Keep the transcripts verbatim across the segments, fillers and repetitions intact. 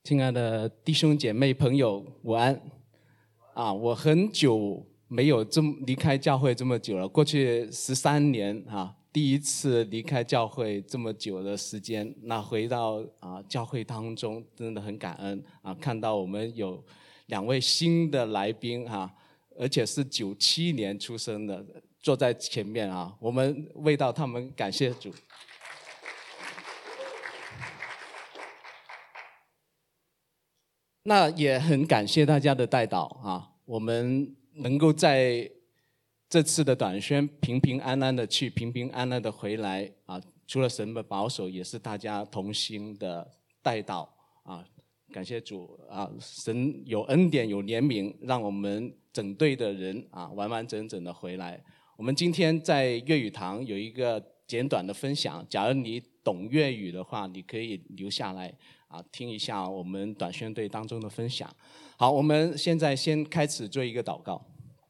亲爱的弟兄姐妹朋友，午安！啊，我很久没有这么离开教会这么久了，过去十三年啊，第一次离开教会这么久的时间。那回到啊教会当中，真的很感恩啊，看到我们有两位新的来宾哈、啊，而且是九七年出生的，坐在前面啊，我们为到他们感谢主。那也很感谢大家的带导啊，我们能够在这次的短宣平平安安的去，平平安安的回来啊，除了神的保守，也是大家同心的带导啊，感谢主啊，神有恩典有怜悯，让我们整队的人啊完完整整的回来。我们今天在粤语堂有一个简短的分享，假如你懂粤语的话，你可以留下来啊，听一下我们短宣队当中的分享。好，我们现在先开始做一个祷告。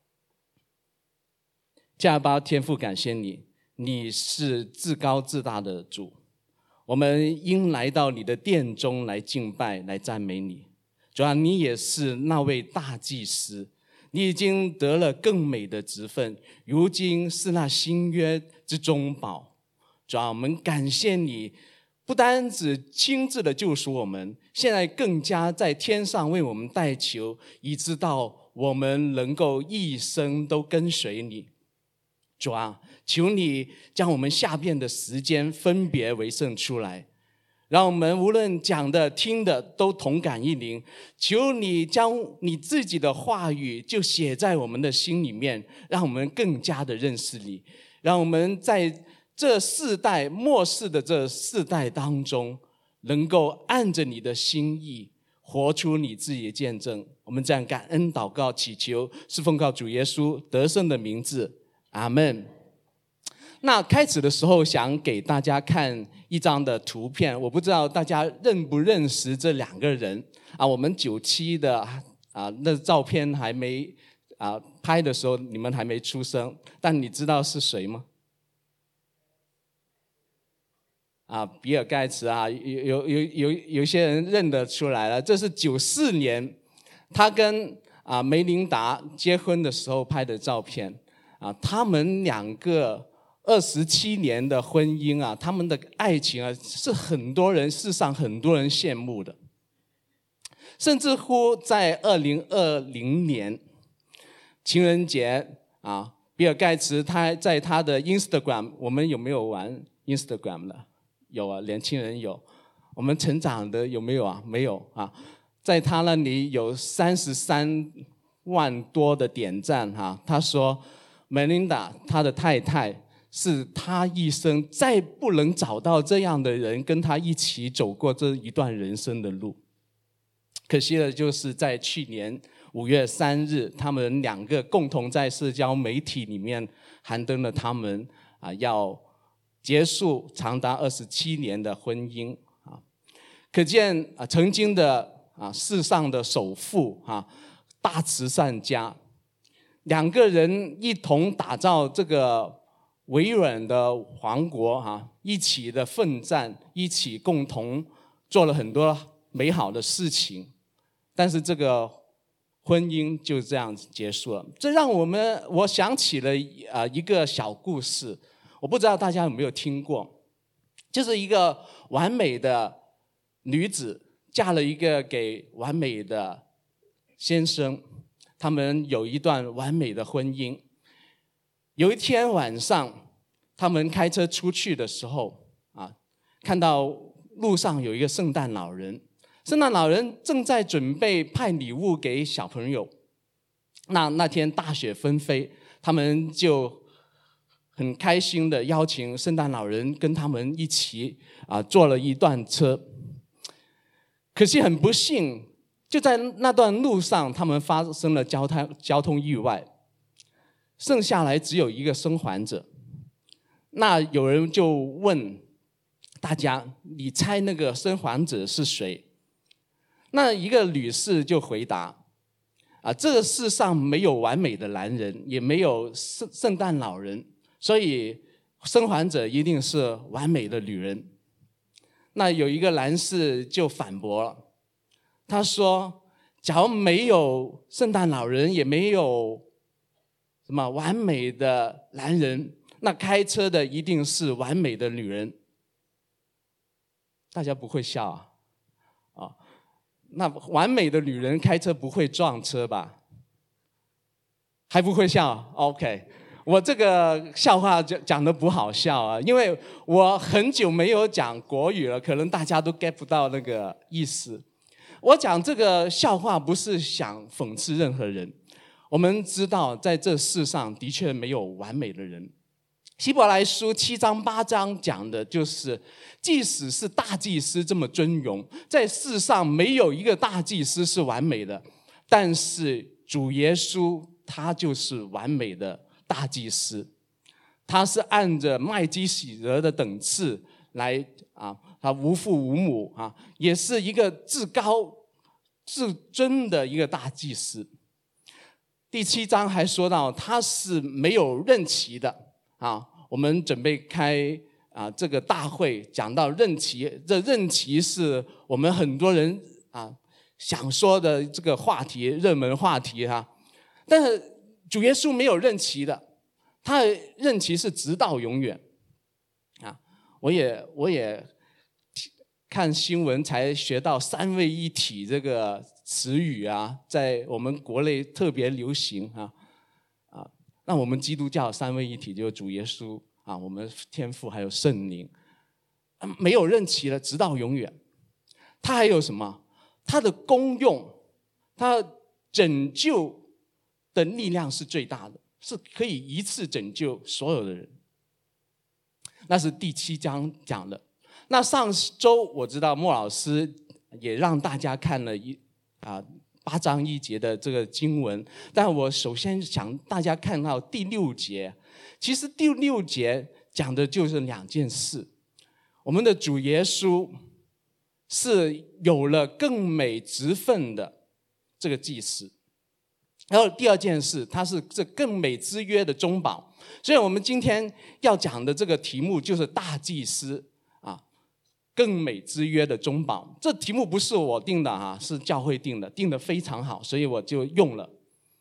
加巴天父，感谢你，你是至高至大的主，我们应来到你的殿中来敬拜，来赞美你。主啊，你也是那位大祭司，你已经得了更美的职分，如今是那新约之中保。主啊，我们感谢你，不单只亲自的救赎我们，现在更加在天上为我们代求，以致到我们能够一生都跟随你。主啊，求你将我们下边的时间分别为圣出来，让我们无论讲的听的都同感一灵。求你将你自己的话语就写在我们的心里面，让我们更加的认识你，让我们在这世代末世的这世代当中，能够按着你的心意活出你自己的见证。我们这样感恩祷告祈求，是奉靠主耶稣得胜的名字，阿们。那开始的时候想给大家看一张的图片，我不知道大家认不认识这两个人啊？我们九七的啊，那照片还没啊拍的时候，你们还没出生，但你知道是谁吗？啊，比尔盖茨啊，有有有有有些人认得出来了，这是九四年他跟啊梅琳达结婚的时候拍的照片啊，他们两个二十七年的婚姻啊，他们的爱情啊，是很多人世上很多人羡慕的，甚至乎在二零二零年情人节啊，比尔盖茨他在他的 Instagram， 我们有没有玩 Instagram 的？有啊，年轻人有。我们成长的有没有啊？没有啊。在他那里有三十三万多的点赞哈、啊。他说 ，Melinda 他的太太是他一生再不能找到这样的人跟他一起走过这一段人生的路。可惜的就是在去年五月三日，他们两个共同在社交媒体里面刊登了他们啊要结束长达二十七年的婚姻啊，可见啊，曾经的啊世上的首富啊，大慈善家，两个人一同打造这个微软的王国啊，一起的奋战，一起共同做了很多美好的事情，但是这个婚姻就这样结束了。这让我们我想起了啊一个小故事。我不知道大家有没有听过，就是一个完美的女子嫁了一个给完美的先生，他们有一段完美的婚姻。有一天晚上，他们开车出去的时候啊，看到路上有一个圣诞老人，圣诞老人正在准备派礼物给小朋友。那那天大雪纷飞，他们就很开心的邀请圣诞老人跟他们一起啊坐了一段车。可惜很不幸，就在那段路上，他们发生了交通交通意外，剩下来只有一个生还者。那有人就问大家，你猜那个生还者是谁？那一个女士就回答啊，这个世上没有完美的男人，也没有圣圣诞老人，所以生还者一定是完美的女人。那有一个男士就反驳了他说，假如没有圣诞老人，也没有什么完美的男人，那开车的一定是完美的女人。大家不会笑啊？啊，那完美的女人开车不会撞车吧？还不会笑 ？OK， 我这个笑话讲讲的不好笑啊，因为我很久没有讲国语了，可能大家都 get 不到那个意思。我讲这个笑话不是想讽刺任何人，我们知道在这世上的确没有完美的人。希伯来书七章八章讲的就是，即使是大祭司这么尊荣，在世上没有一个大祭司是完美的，但是主耶稣他就是完美的大祭司，他是按着麦基洗德的等次来啊，他无父无母啊，也是一个至高至尊的一个大祭司。第七章还说到他是没有任期的啊，我们准备开啊这个大会，讲到任期，这任期是我们很多人啊想说的这个话题，热门话题哈。但是主耶稣没有任期的，他的任期是直到永远啊。我也我也看新闻才学到三位一体这个词语啊，在我们国内特别流行啊啊。那我们基督教三位一体就是主耶稣啊，我们天父还有圣灵，没有任期了，直到永远。他还有什么？他的功用，他拯救的力量是最大的，是可以一次拯救所有的人。那是第七章讲的。那上周我知道莫老师也让大家看了一啊八章一节的这个经文，但我首先想大家看到第六节。其实第六节讲的就是两件事，我们的主耶稣是有了更美职分的这个祭司，然后第二件事，他是这更美之约的中保。所以我们今天要讲的这个题目就是大祭司啊，更美之约的中保。这题目不是我定的啊，是教会定的，定的非常好，所以我就用了。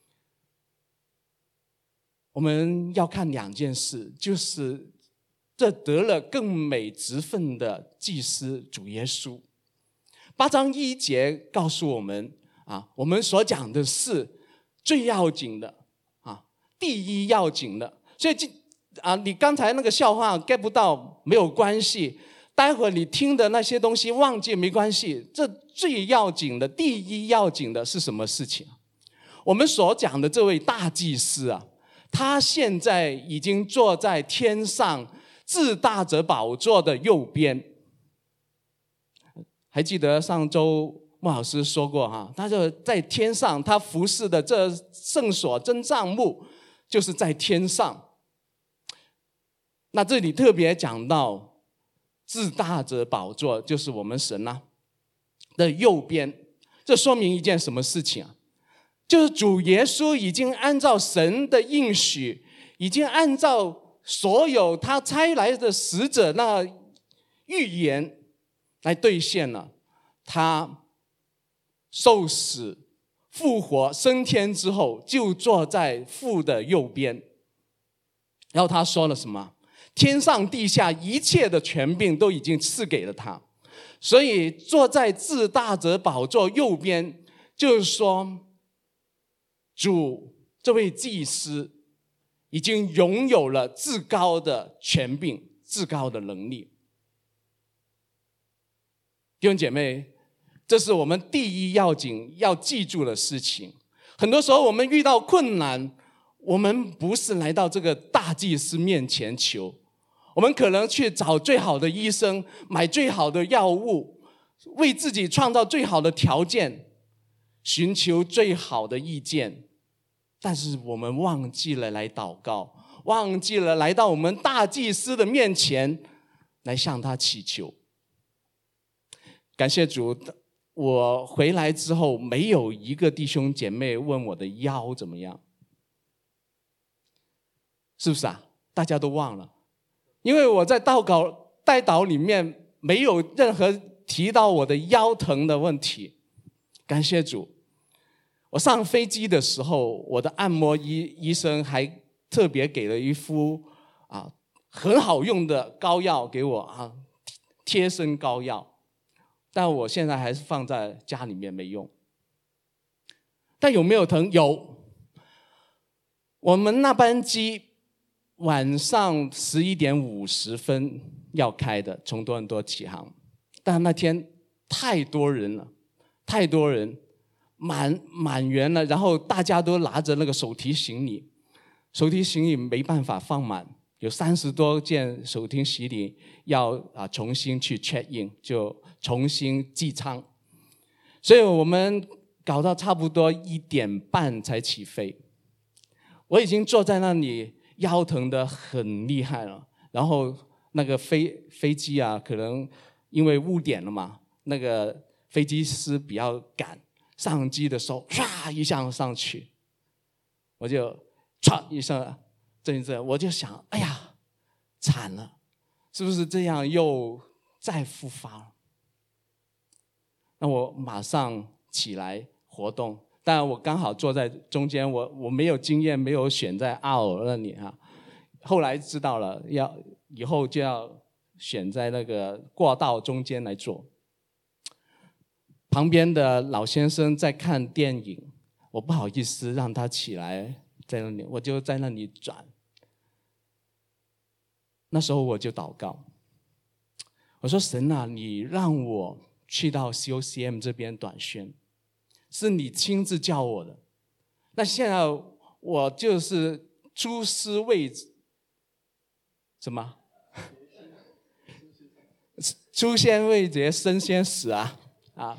我们要看两件事，就是这得了更美职分的祭司主耶稣。八章一节告诉我们啊，我们所讲的是最要紧的啊，第一要紧的。所以啊，你刚才那个笑话 get 不到没有关系，待会儿你听的那些东西忘记没关系。这最要紧的，第一要紧的是什么事情？我们所讲的这位大祭司啊，他现在已经坐在天上至大者宝座的右边。还记得上周莫老师说过哈，他就在天上，他服侍的这圣所真帐幕就是在天上。那这里特别讲到至大者宝座，就是我们神啊的右边。这说明一件什么事情啊？就是主耶稣已经按照神的应许，已经按照所有他差来的使者那预言来兑现了。他受死复活升天之后，就坐在父的右边。然后他说了什么？天上地下一切的权柄都已经赐给了他，所以坐在至大者宝座右边，就是说主这位祭司已经拥有了至高的权柄，至高的能力。弟兄姐妹，这是我们第一要紧要记住的事情。很多时候我们遇到困难，我们不是来到这个大祭司面前求，我们可能去找最好的医生，买最好的药物，为自己创造最好的条件，寻求最好的意见。但是我们忘记了来祷告，忘记了来到我们大祭司的面前来向他祈求。感谢主，我回来之后没有一个弟兄姐妹问我的腰怎么样，是不是啊？大家都忘了，因为我在祷告代祷里面没有任何提到我的腰疼的问题， 感谢主。我上飞机的时候，我的按摩医医生还特别给了一副啊很好用的膏药给我啊，贴身膏药，但我现在还是放在家里面没用。但有没有疼？有。我们那班机晚上十一点五十分要开的，从多伦多起航，但那天太多人了，太多人，满满员了，然后大家都拿着那个手提行李，手提行李没办法放满，有三十多件手提行李要啊重新去 check in， 就重新寄舱，所以我们搞到差不多一点半才起飞。我已经坐在那里，腰疼得很厉害了。然后那个飞飞机啊，可能因为误点了嘛，那个飞机师比较赶，上机的时候唰一下上去，我就唰一下震一震，我就想，哎呀，惨了，是不是这样又再复发了？那我马上起来活动。但我刚好坐在中间，我我没有经验，没有选在阿尔那里哈。后来知道了，要以后就要选在那个过道中间来坐。旁边的老先生在看电影，我不好意思让他起来在那里，我就在那里转。那时候我就祷告，我说神啊，你让我去到 C O C M 这边短宣。是你亲自叫我的，那现在我就是出师未什么？出先未捷身先死啊啊！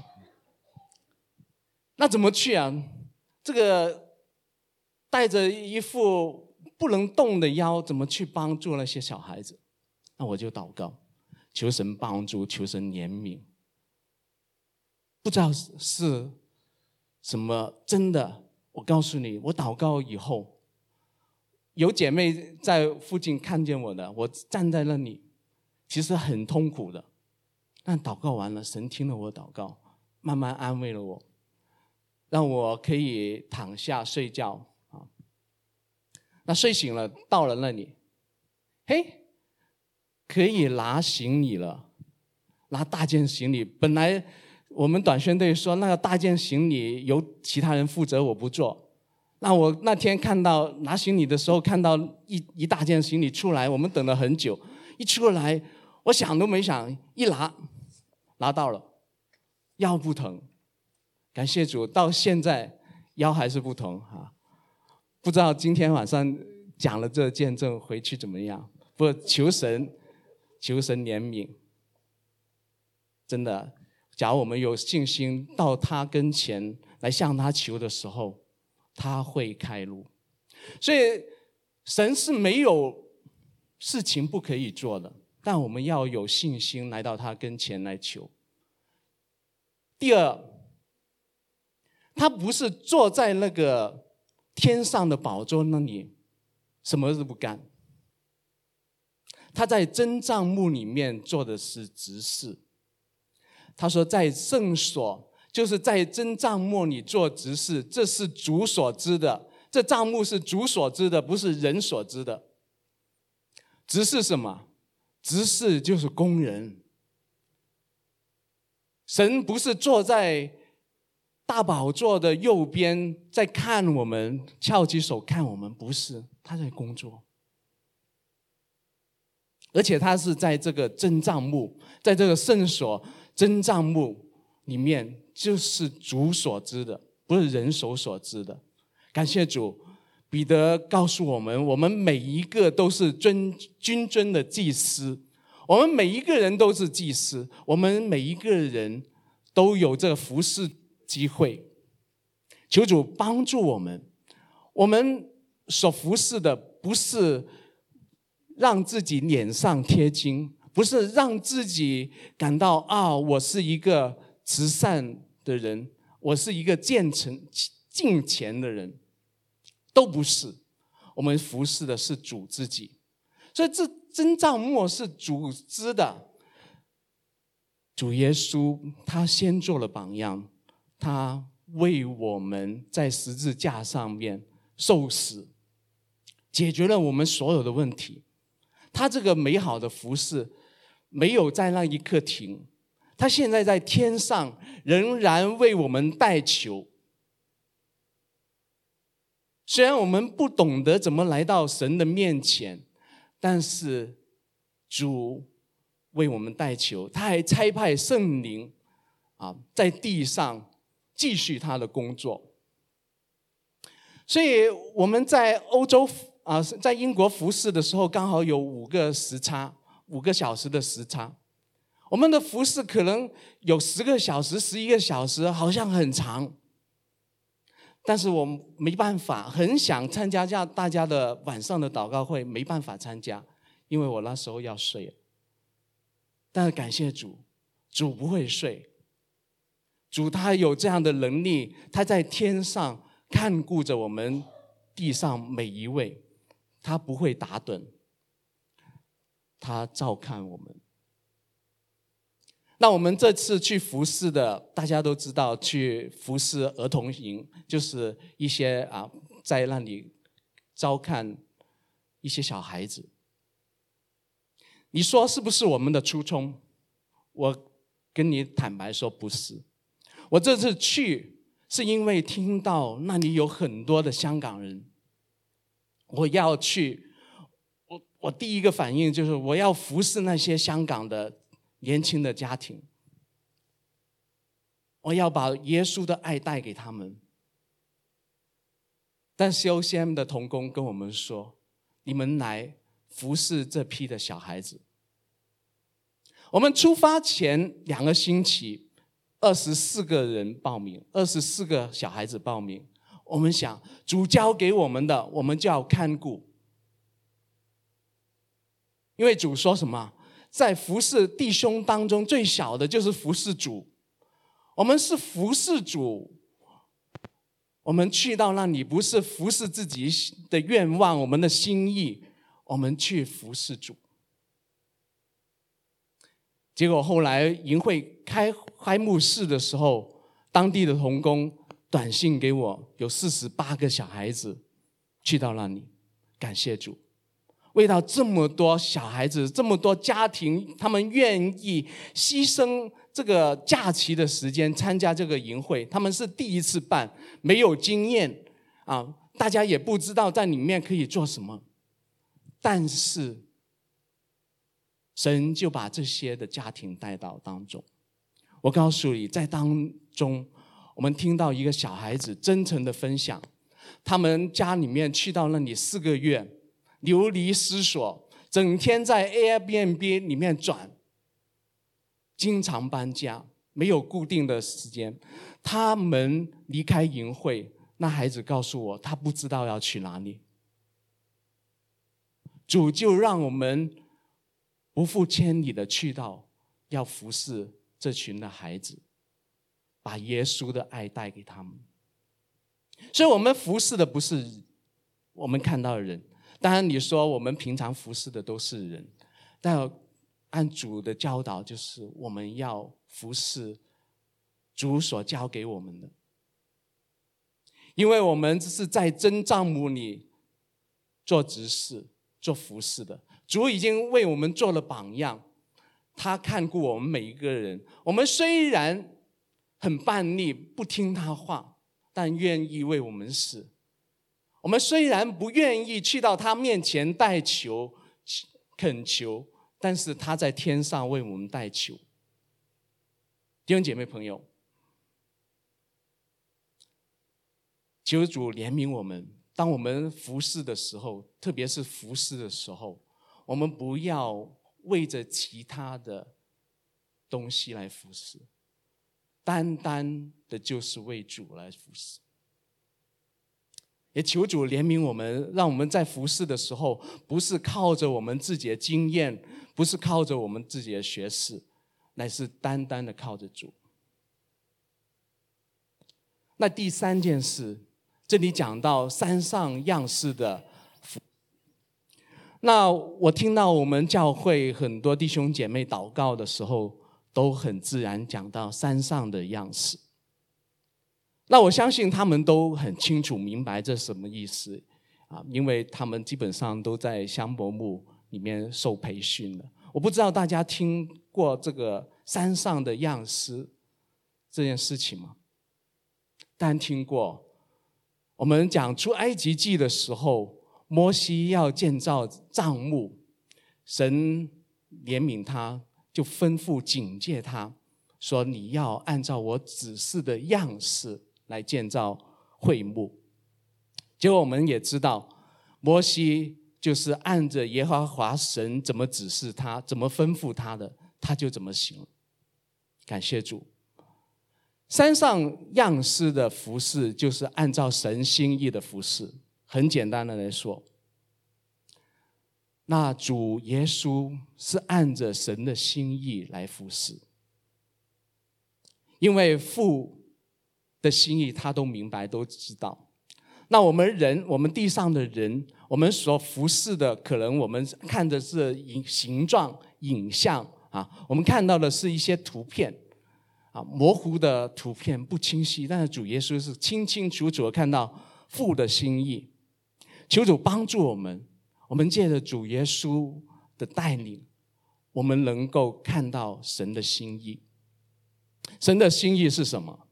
那怎么去啊？这个带着一副不能动的腰，怎么去帮助那些小孩子？那我就祷告，求神帮助，求神怜悯。不知道是什么真的，我告诉你，我祷告以后，有姐妹在附近看见我的，我站在那里，其实很痛苦的。但祷告完了，神听了我祷告，慢慢安慰了我，让我可以躺下睡觉啊。那睡醒了，到了那里，嘿，可以拿行李了，拿大件行李。本来我们短宣队说那个大件行李由其他人负责，我不做。那我那天看到拿行李的时候，看到一一大件行李出来，我们等了很久，一出来，我想都没想，一拿，拿到了，腰不疼，感谢主，到现在腰还是不疼哈。不知道今天晚上讲了这见证回去怎么样？不，求神，求神怜悯，真的。假如我们有信心到他跟前来向他求的时候，他会开路。所以神是没有事情不可以做的，但我们要有信心来到他跟前来求。第二，他不是坐在那个天上的宝座那里什么都不干，他在真帐幕里面做的是执事。他说在圣所，就是在真帐幕里做执事，这是主所知的，这帐幕是主所知的，不是人所知的。执事什么？执事就是工人。神不是坐在大宝座的右边在看我们，翘起手看我们，不是，他在工作。而且他是在这个真帐幕，在这个圣所真帐幕里面，就是主所知的，不是人手所知的。感谢主，彼得告诉我们，我们每一个都是尊君尊的祭司，我们每一个人都是祭司，我们每一个人都有这个服侍机会。求主帮助我们，我们所服侍的不是让自己脸上贴金，不是让自己感到啊，我是一个慈善的人，我是一个虔诚敬虔的人，都不是。我们服侍的是主自己，所以这真帐幕是主知的。主耶稣他先做了榜样， 他为我们在十字架上面受死，解决了我们所有的问题。他这个美好的服事没有在那一刻停，他现在在天上仍然为我们代求。虽然我们不懂得怎么来到神的面前，但是主为我们代求，他还差派圣灵啊，在地上继续他的工作。所以我们在欧洲啊，在英国服侍的时候，刚好有五个时差，五个小时的时差。我们的服侍可能有十个小时、十一个小时，好像很长。但是我没办法，很想参加大家的晚上的祷告会，没办法参加，因为我那时候要睡了。但是感谢主，主不会睡，主他有这样的能力，他在天上看顾着我们地上每一位，他不会打盹，他照看我们。那我们这次去服侍的，大家都知道，去服侍儿童营，就是一些啊，在那里照看一些小孩子。你说是不是我们的初衷？我跟你坦白说，不是。我这次去是因为听到那里有很多的香港人，我要去，我我第一个反应就是我要服侍那些香港的年轻的家庭，我要把耶稣的爱带给他们。但 C O C M 的同工跟我们说，你们来服侍这批的小孩子。我们出发前两个星期，二十四个人报名，二十四个小孩子报名。我们想，主交给我们的，我们就要看顾。因为主说什么？在服侍弟兄当中，最小的就是服侍主。我们是服侍主，我们去到那里不是服侍自己的愿望，我们的心意，我们去服侍主。结果后来营会开开幕式的时候，当地的同工短信给我，有四十八个小孩子去到那里，感谢主。为到这么多小孩子，这么多家庭，他们愿意牺牲这个假期的时间参加这个营会，他们是第一次办，没有经验啊，大家也不知道在里面可以做什么，但是神就把这些的家庭带到当中。我告诉你，在当中我们听到一个小孩子真诚的分享，他们家里面去到那里四个月，流离失所，整天在 Airbnb 里面转，经常搬家，没有固定的时间。他们离开营会，那孩子告诉我，他不知道要去哪里。主就让我们不负千里的去到，要服侍这群的孩子，把耶稣的爱带给他们。所以我们服侍的不是我们看到的人，当然你说我们平常服侍的都是人，但按主的教导，就是我们要服侍主所交给我们的。因为我们是在真帐幕里做执事做服侍的，主已经为我们做了榜样，他看顾我们每一个人。我们虽然很叛逆，不听他话，但愿意为我们死。我们虽然不愿意去到他面前代求恳求，但是他在天上为我们代求。弟兄姐妹朋友，求主怜悯我们，当我们服侍的时候，特别是服侍的时候，我们不要为着其他的东西来服侍，单单的就是为主来服侍。也求主怜悯我们，让我们在服侍的时候，不是靠着我们自己的经验，不是靠着我们自己的学识，乃是单单的靠着主。那第三件事，这里讲到山上样式的服侍。那我听到我们教会很多弟兄姐妹祷告的时候，都很自然讲到山上的样式。 那我相信他们都很清楚明白这什么意思啊，因为他们基本上都在香柏木里面受培训了。我不知道大家听过这个山上的样式这件事情吗？当然听过。我们讲出埃及记的时候，摩西要建造帐幕，神怜悯他，就吩咐警戒他说，你要按照我指示的样式来建造会幕。结果我们也知道，摩西就是按着耶和华神怎么指示他，怎么吩咐他的，他就怎么行。感谢主。山上样式的服事就是按照神心意的服事，很简单的来说，那主耶稣是按着神的心意来服事，因为父的心意他都明白都知道。那我们人，我们地上的人，我们所服事的，可能我们看的是形状影像啊，我们看到的是一些图片啊，模糊的图片不清晰，但是主耶稣是清清楚楚的看到父的心意。求主帮助我们，我们借着主耶稣的带领，我们能够看到神的心意。神的心意是什么？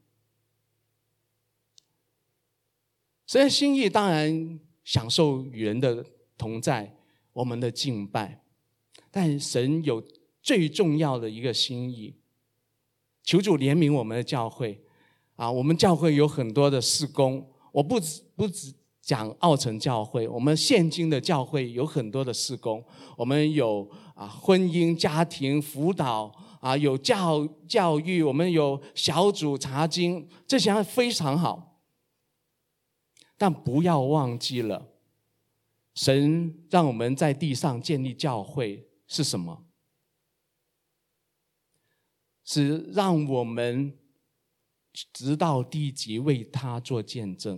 神的心意当然享受与人的同在，我们的敬拜，但神有最重要的一个心意。求主怜悯我们的教会啊！我们教会有很多的事工，我不只不只讲奥城教会，我们现今的教会有很多的事工，我们有啊婚姻家庭辅导啊，有教教育，我们有小组查经，这些非常好。但不要忘记了，神让我们在地上建立教会是什么？是让我们直到地极为他做见证。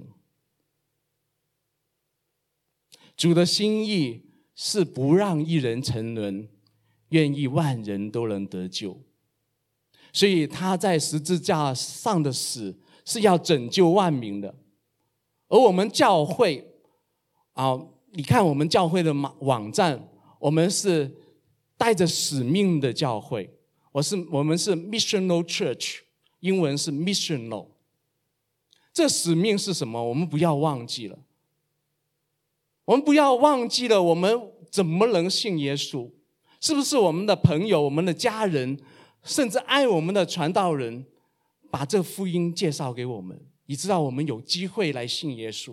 主的心意是不让一人沉沦，愿意万人都能得救。所以他在十字架上的死是要拯救万民的。而我们教会啊，你看我们教会的网站，我们是带着使命的教会。我是我们是 missional church， 英文是 missional。 这使命是什么？我们不要忘记了，我们不要忘记了，我们怎么能信耶稣？是不是我们的朋友、我们的家人，甚至爱我们的传道人，把这福音介绍给我们，以致到我们有机会来信耶稣？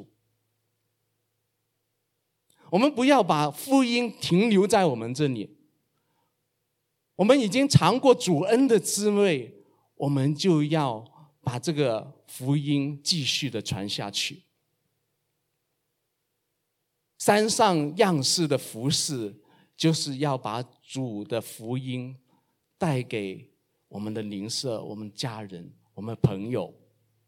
我们不要把福音停留在我们这里，我们已经尝过主恩的滋味，我们就要把这个福音继续的传下去。山上样式的服事，就是要把主的福音带给我们的邻舍、我们家人、我们朋友。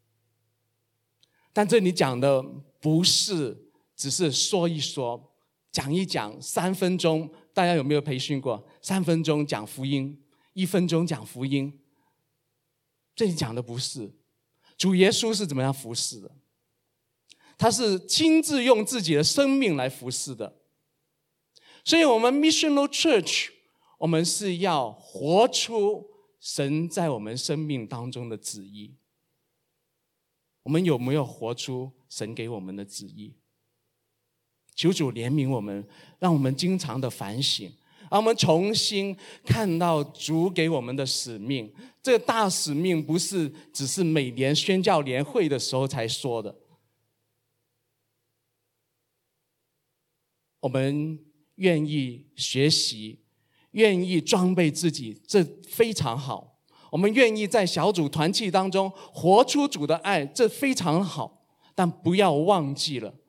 但这里讲的不是只是说一说、讲一讲，三分钟。大家有没有培训过？三分钟讲福音，一分钟讲福音。这里讲的不是主耶稣是怎么样服侍的，他是亲自用自己的生命来服侍的。所以我们 missional church， 我们是要活出神在我们生命当中的旨意。我们有没有活出神给我们的旨意？求主怜悯我们，让我们经常的反省，让我们重新看到主给我们的使命。这个大使命不是只是每年宣教联会的时候才说的。我们愿意学习，愿意装备自己，这非常好。我们愿意在小组团契当中活出主的爱，这非常好。但不要忘记了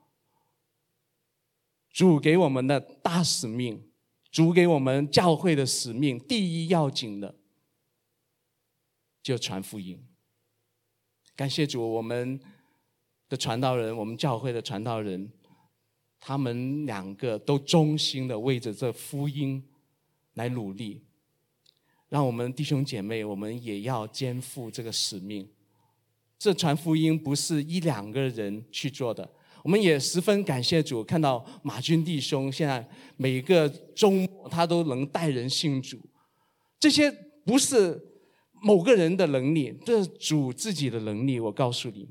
主给我们的大使命，主给我们教会的使命，第一要紧的就传福音。感谢主，我们的传道人，我们教会的传道人，他们两个都忠心的为着这福音来努力。让我们弟兄姐妹，我们也要肩负这个使命， 这传福音不是一两个人去做的。我们也十分感谢主，看到马军弟兄现在每个周末他都能带人信主，这些不是某个人的能力，这是主自己的能力。我告诉你，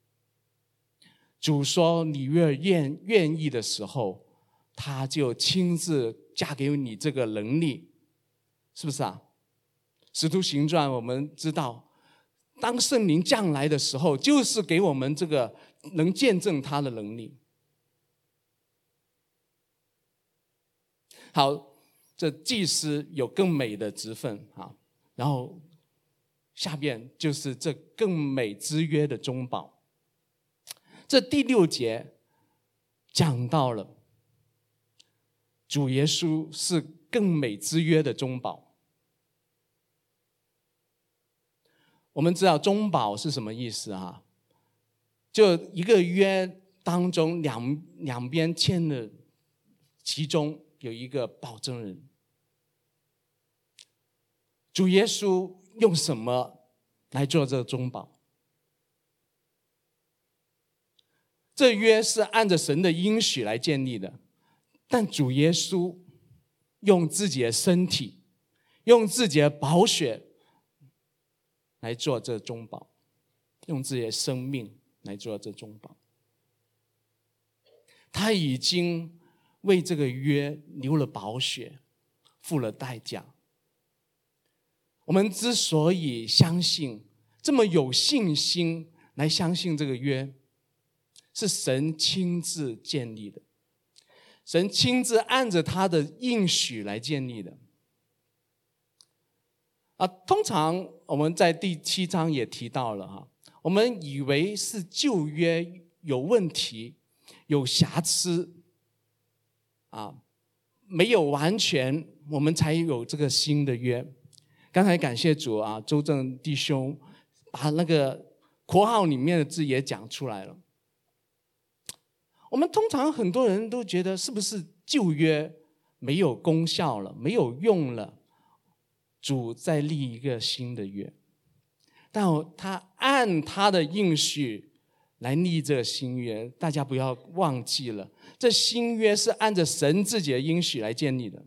主说你越愿愿意的时候，他就亲自加给你这个能力，是不是啊？使徒行传我们知道，当圣灵降来的时候，就是给我们这个能见证他的能力。好，这祭司有更美的职分啊，然后下边就是这更美之约的中保。这第六节讲到了主耶稣是更美之约的中保。我们知道中保是什么意思啊？就一个约当中两两边签的，其中有一个保证人。主耶稣用什么来做这个中保？这约是按着神的应许来建立的，但主耶稣用自己的身体，用自己的宝血来做这中保，用自己的生命来做这中保。他已经为这个约流了宝血，付了代价。我们之所以相信，这么有信心来相信这个约，是神亲自建立的，神亲自按着他的应许来建立的。啊，通常我们在第七章也提到了哈，我们以为是旧约有问题、有瑕疵，啊，没有完全，我们才有这个新的约。刚才感谢主啊，周正弟兄把那个括号里面的字也讲出来了。我们通常很多人都觉得，是不是旧约没有功效了，没有用了？主再立一个新的约，但他按他的应许来立这个新约。大家不要忘记了，这新约是按着神自己的应许来建立的。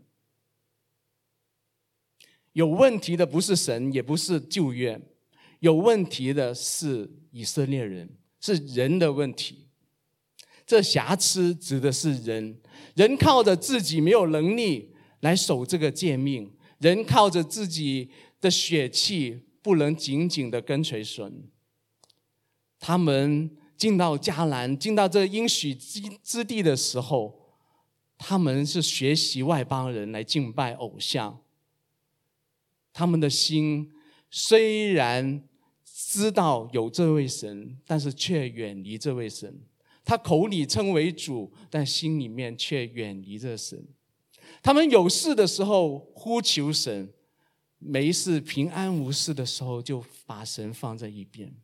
有问题的不是神，也不是旧约，有问题的是以色列人，是人的问题。这瑕疵指的是人，人靠着自己没有能力来守这个诫命，人靠着自己的血气不能紧紧的跟随神。他们进到迦南，进到这应许之地的时候，他们是学习外邦人来敬拜偶像。他们的心虽然知道有这位神，但是却远离这位神。他口里称为主，但心里面却远离这神。他们有事的时候呼求神，没事平安无事的时候就把神放在一边。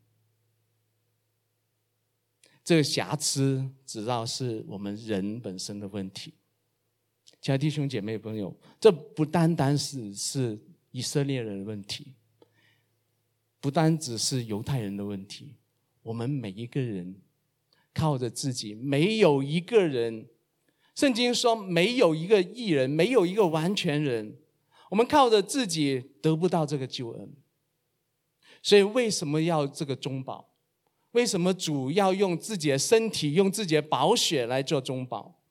这个瑕疵主要是我们人本身的问题。亲爱的弟兄姐妹朋友，这不单单是是以色列人的问题，不单只是犹太人的问题，我们每一个人靠着自己，没有一个人，圣经说没有一个义人，没有一个完全人，我们靠着自己得不到这个救恩。所以为什么要这个中保？为什么主要用自己的身体，用自己的宝血来做中保？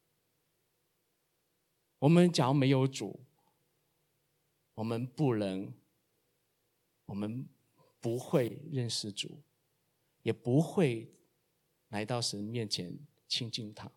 我们假如没有主，我们不能，我们不会认识主，也不会来到神面前亲近他。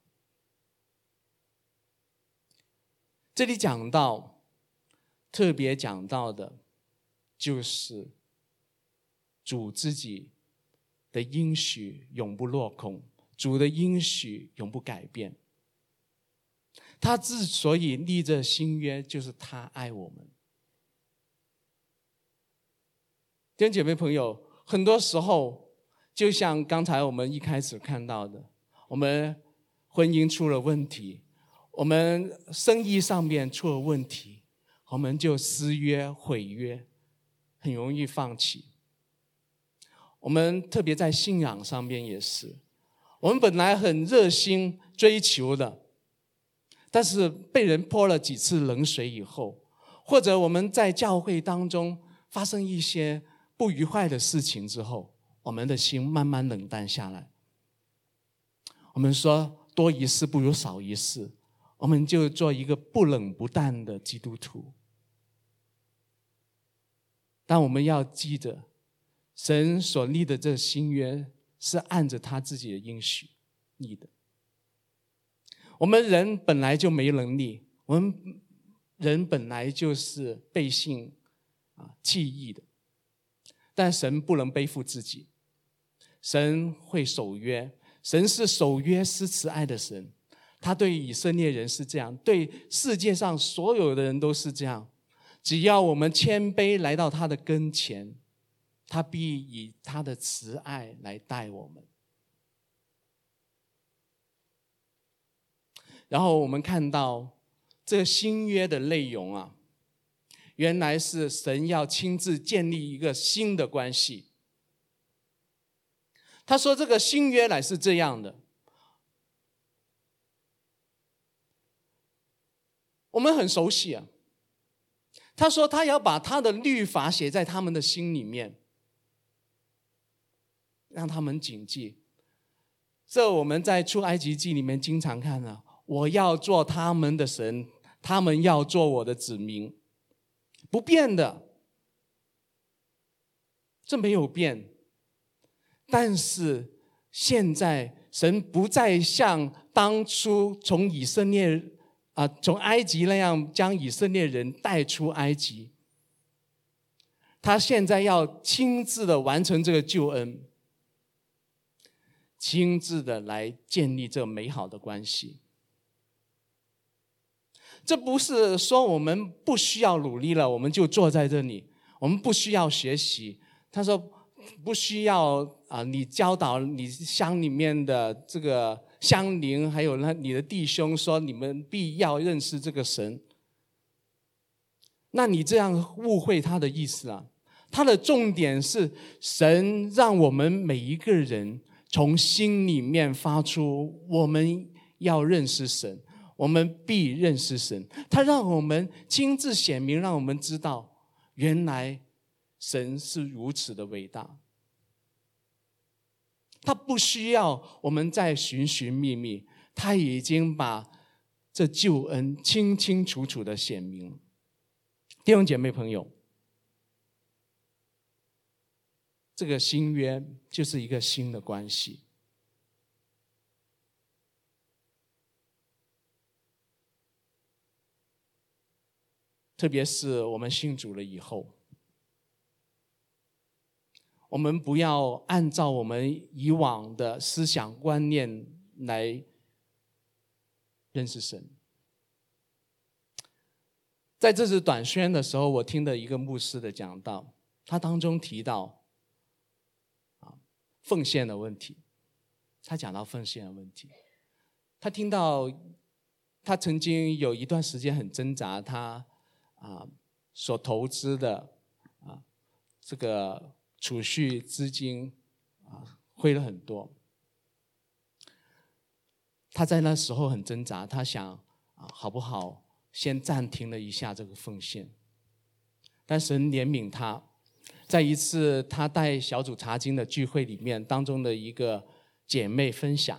这里讲到，特别讲到的就是主自己的应许永不落空，主的应许永不改变。他之所以立这新约，就是他爱我们。弟兄姐妹朋友，很多时候就像刚才我们一开始看到的，我们婚姻出了问题，我们生意上面出了问题，我们就失约毁约，很容易放弃。 我们特别在信仰上面也是，我们本来很热心追求的，但是被人泼了几次冷水以后，或者我们在教会当中发生一些不愉快的事情之后，我们的心慢慢冷淡下来。我们说多一事不如少一事，我们就做一个不冷不淡的基督徒。但我们要记得，神所立的这新约是按着他自己的应许立的。我们人本来就没能力，我们人本来就是背信啊弃义的，但神不能背负自己，神会守约，神是守约施慈爱的神，他对以色列人是这样，对世界上所有的人都是这样。只要我们谦卑来到他的跟前，他必以他的慈爱来待我们。然后我们看到这个新约的内容啊，原来是神要亲自建立一个新的关系。他说这个新约乃是这样的，我们很熟悉啊。他说他要把他的律法写在他们的心里面，让他们谨记。这我们在出埃及记里面经常看啊，我要做他们的神，他们要做我的子民，不变的，这没有变。但是现在神不再像当初从以色列啊，从埃及那样将以色列人带出埃及，他现在要亲自的完成这个救恩，亲自的来建立这美好的关系。这不是说我们不需要努力了，我们就坐在这里，我们不需要学习。他说不需要啊，你教导你乡里面的这个乡邻，还有你的弟兄说你们必要认识这个神。那你这样误会他的意思啊。他的重点是神让我们每一个人从心里面发出我们要认识神，我们必认识神。他让我们亲自显明，让我们知道原来神是如此的伟大。他不需要我们再寻寻觅觅，他已经把这救恩清清楚楚的显明。弟兄姐妹朋友，这个新约就是一个新的关系。特别是我们信主了以后，我们不要按照我们以往的思想观念来认识神。在这次短宣的时候，我听的一个牧师的讲道，他当中提到啊奉献的问题。他讲到奉献的问题，他听到他曾经有一段时间很挣扎，他啊所投资的啊这个储蓄资金啊亏了很多。他在那时候很挣扎，他想啊好不好先暂停了一下这个奉献。但神怜悯他，在一次他带小组查经的聚会里面，当中的一个姐妹分享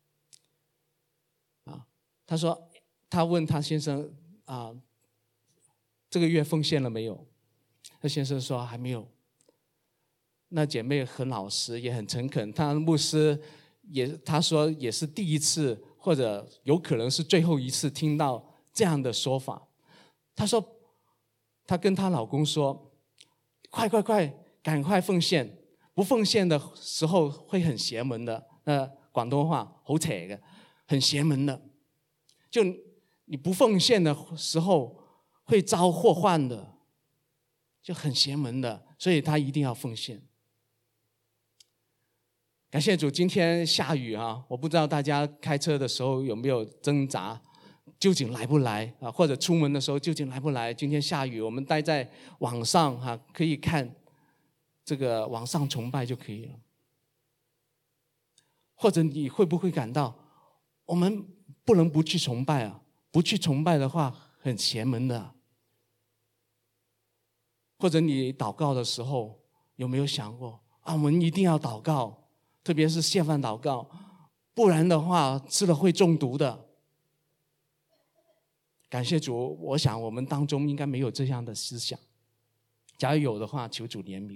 啊，她说她问她先生啊，这个月奉献了没有？她先生说还没有。那姐妹很老实，也很诚恳，她牧师也她说也是第一次，或者有可能是最后一次听到这样的说法。她说她跟她老公说，快快快赶快奉献，不奉献的时候会很邪门的。那广东话好邪嘅，很邪门的，就你不奉献的时候会遭祸患的，就很邪门的，所以他一定要奉献。感谢主，今天下雨啊，我不知道大家开车的时候有没有挣扎，究竟来不来啊？或者出门的时候究竟来不来？今天下雨，我们待在网上哈、啊、可以看这个往上崇拜就可以了。或者你会不会感到，我们不能不去崇拜啊？不去崇拜的话，很邪门的。或者你祷告的时候，有没有想过啊？我们一定要祷告，特别是谢饭祷告，不然的话吃了会中毒的。感谢主，我想我们当中应该没有这样的思想。假如有的话，求主怜悯。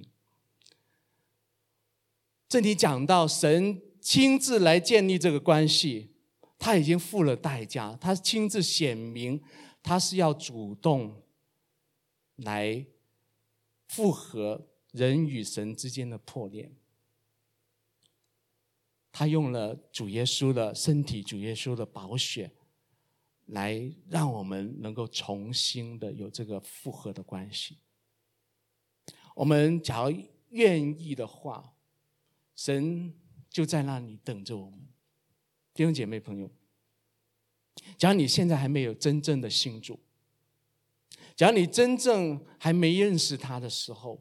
这里讲到神亲自来建立这个关系，他已经付了代价，他亲自显明他是要主动来复合人与神之间的破裂。他用了主耶稣的身体，主耶稣的宝血，来让我们能够重新的有这个复合的关系。我们假如愿意的话，神就在那里等着我们。弟兄姐妹朋友，假如你现在还没有真正的信主，假如你真正还没认识他的时候，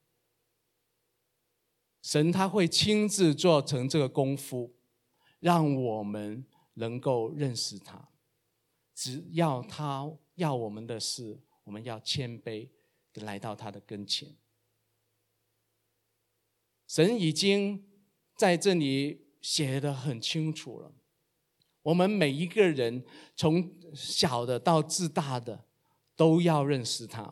神他会亲自做成这个功夫，让我们能够认识他。只要他要我们的事，我们要谦卑地来到他的跟前。神已经在这里写得很清楚了，我们每一个人从小的到至大的都要认识他。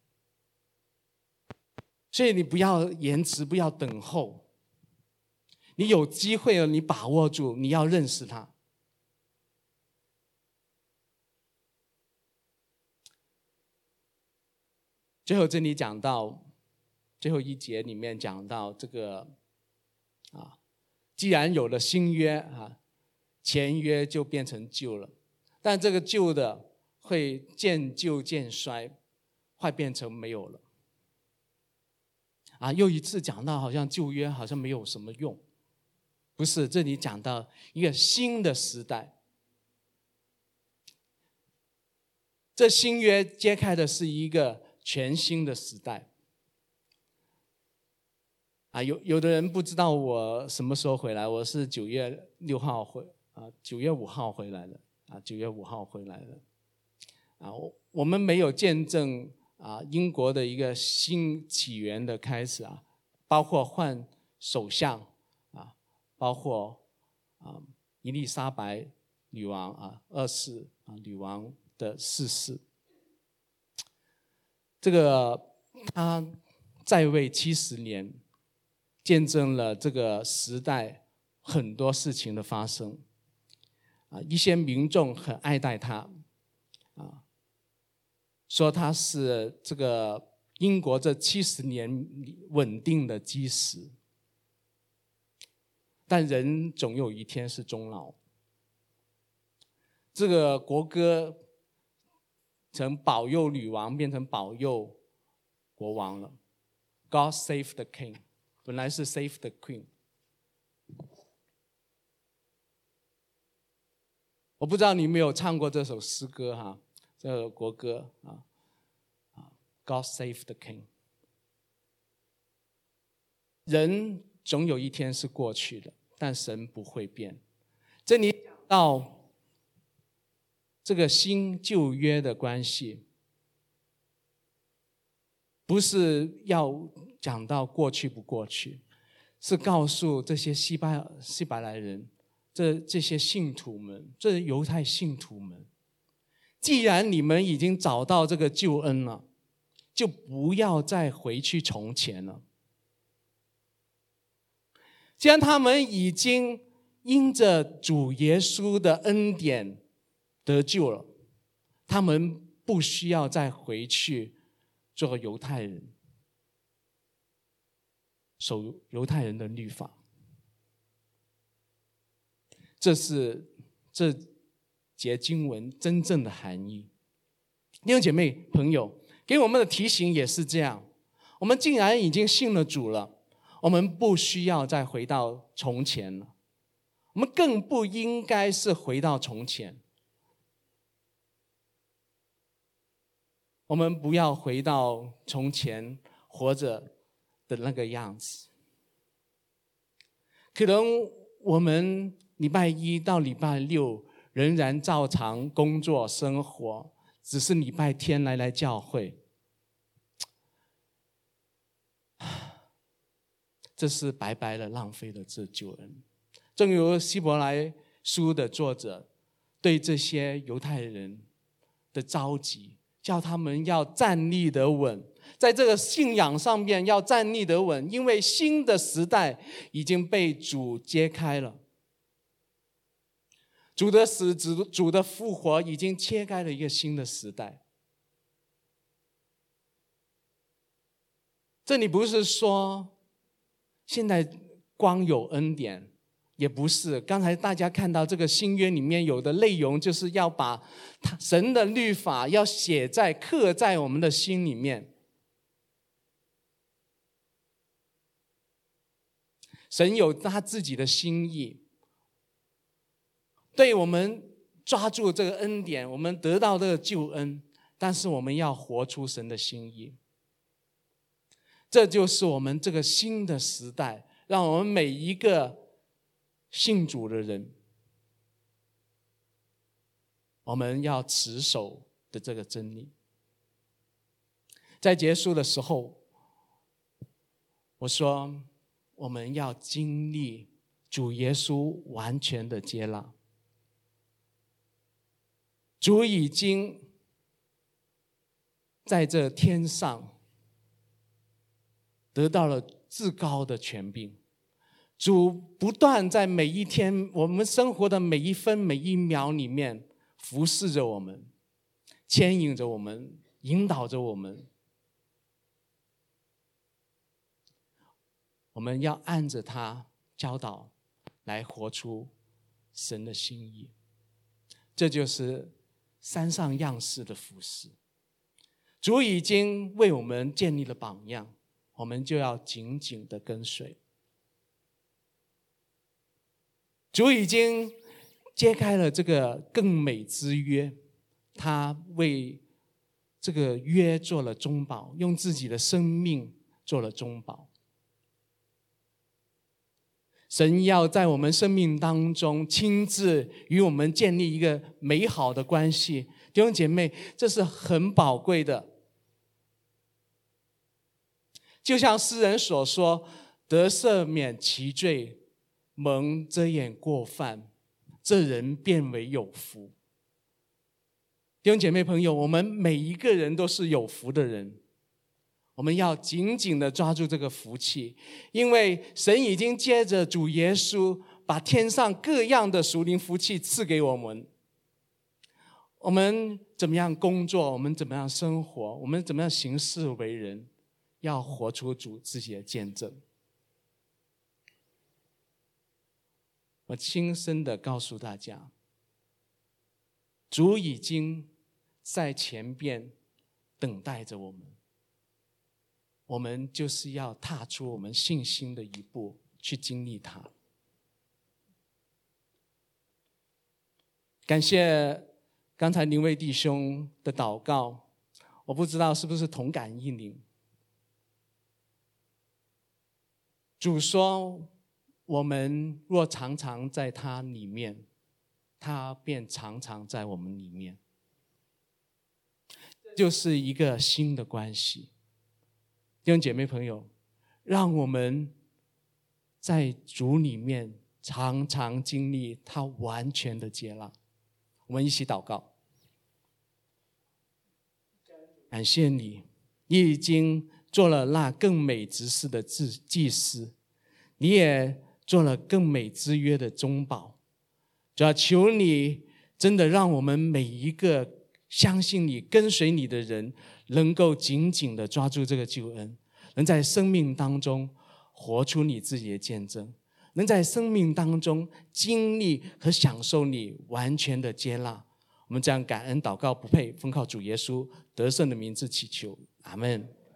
所以你不要延迟，不要等候，你有机会了，你把握住，你要认识他。最后这里讲到最后一节里面讲到这个啊，既然有了新约啊，前约就变成旧了，但这个旧的会渐旧渐衰，会变成没有了。啊，又一次讲到好像旧约好像没有什么用，不是，这里讲到一个新的时代。这新约揭开的是一个全新的时代。啊，有有的人不知道我什么时候回来，我是九月六号回啊，九月五号回来的啊，九月五号回来的啊，我我们没有见证啊英国的一个新起源的开始啊，包括换首相啊，包括啊伊丽莎白女王啊二世啊女王的逝世，这个她在位七十年。见证了这个时代很多事情的发生，啊，一些民众很爱戴他，啊，说他是这个英国这七十年稳定的基石。但人总有一天是终老，这个国歌从保佑女王变成保佑国王了 ，God save the king。本来是 Save the Queen。 我不知道你有没有唱过这首诗歌哈，这个国歌啊啊 God Save the King。 人总有一天是过去的，但神不会变。这里讲到这个新旧约的关系，不是要讲到过去不过去，是告诉这些西巴西伯来人，这这些信徒们，这犹太信徒们，既然你们已经找到这个救恩了，就不要再回去从前了。既然他们已经因着主耶稣的恩典得救了，他们不需要再回去做犹太人，守犹太人的律法。这是这节经文真正的含义。弟兄姐妹朋友，给我们的提醒也是这样，我们既然已经信了主了，我们不需要再回到从前了，我们更不应该是回到从前。我们不要回到从前活着的那个样子。可能我们礼拜一到礼拜六仍然照常工作生活，只是礼拜天来来教会，这是白白的浪费了这救恩。正如希伯来书的作者对这些犹太人的召集，叫他们要站立得稳，在这个信仰上面要站立得稳，因为新的时代已经被主揭开了。主的死，主的复活已经切开了一个新的时代。这里不是说现在光有恩典，也不是。刚才大家看到这个新约里面有的内容，就是要把神的律法要写在刻在我们的心里面。神有他自己的心意，对我们抓住这个恩典，我们得到这个救恩，但是我们要活出神的心意。这就是我们这个新的时代，让我们每一个信主的人，我们要持守的这个真理。在结束的时候，我说我们要经历主耶稣完全的接纳。主已经在这天上得到了至高的权柄，主不断在每一天我们生活的每一分每一秒里面服侍着我们，牵引着我们，引导着我们。我们要按着他教导来活出神的心意，这就是山上样式的服侍。主已经为我们建立了榜样，我们就要紧紧的跟随。主已经揭开了这个更美之约，他为这个约做了中保，用自己的生命做了中保。神要在我们生命当中亲自与我们建立一个美好的关系，弟兄姐妹，这是很宝贵的。就像诗人所说，得赦免其罪，蒙遮掩过犯，这人变为有福。弟兄姐妹朋友，我们每一个人都是有福的人，我们要紧紧的抓住这个福气，因为神已经借着主耶稣把天上各样的属灵福气赐给我们。我们怎么样工作，我们怎么样生活，我们怎么样行事为人，要活出主自己的见证。我亲身的告诉大家，主已经在前边等待着我们，我们就是要踏出我们信心的一步，去经历它。感谢刚才林卫弟兄的祷告，我不知道是不是同感一灵。主说，我们若常常在他里面，他便常常在我们里面。这就是一个新的关系。弟兄姐妹朋友，让我们在主里面常常经历他完全的接纳。我们一起祷告。感谢你，你已经做了那更美之事的祭司，你也做了更美之约的中保。主要求你真的让我们每一个相信你跟随你的人，能够紧紧的抓住这个救恩，能在生命当中活出你自己的见证，能在生命当中经历和享受你完全的接纳。我们这样感恩祷告不配，奉靠主耶稣得胜的名字祈求，阿们。